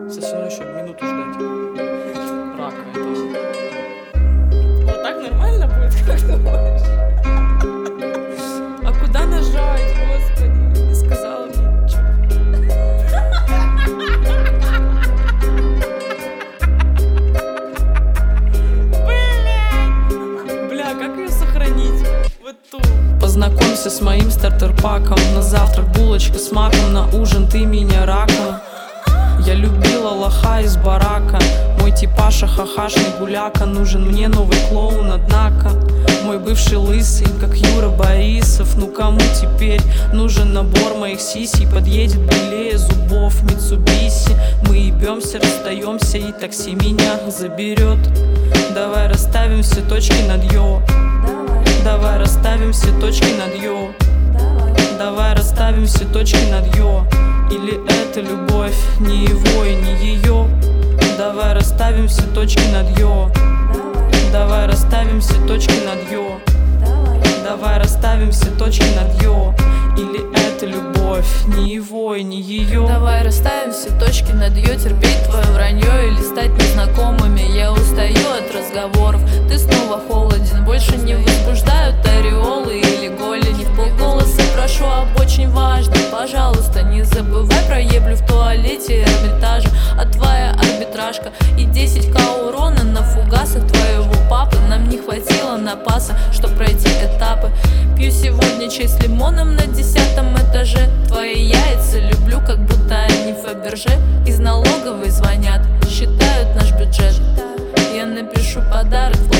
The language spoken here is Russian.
Сосуну еще минуту ждать. Рака этого. Вот так нормально будет, как думаешь? А куда нажать, господи? Не сказала мне ничего. Бля, как ее сохранить? Вот ту. Познакомься с моим стартер-паком. На завтрак булочка с маком, на ужин ты меня раком. Я любила лоха из барака. Мой типаша хахашный гуляка. Нужен мне новый клоун, однако мой бывший лысый, как Юра Борисов. Ну кому теперь нужен набор моих сисей? Подъедет белее зубов Митсубиси. Мы ебемся, расстаемся, и такси меня заберет. Давай расставим все точки над ё. Давай расставим все точки над ё. Давай расставим все точки над ё. Или это любовь, не его и не ее. Давай расставим все точки над ё. Давай расставим все точки над ё. Давай расставим все точки над ё. Или это любовь, не его и не ее. Давай расставим все точки над ё. Терпеть твое вранье или стать незнакомыми. Я устаю от разговоров, ты снова холоден. Больше не возбуждают ореолы или голени. В полголоса прошу об очень важном. Пожалуйста, не забывай про еблю в туалете Эрмитажа. А твоя арбитражка и 10к урона на фугасах твоего папы. Нам не хватило напаса, чтоб пройти этапы. Пью сегодня чай с лимоном на 10-м этаже. Твои яйца люблю, как будто они Фаберже. Из налоговой звонят, считают наш бюджет. Я напишу подарок.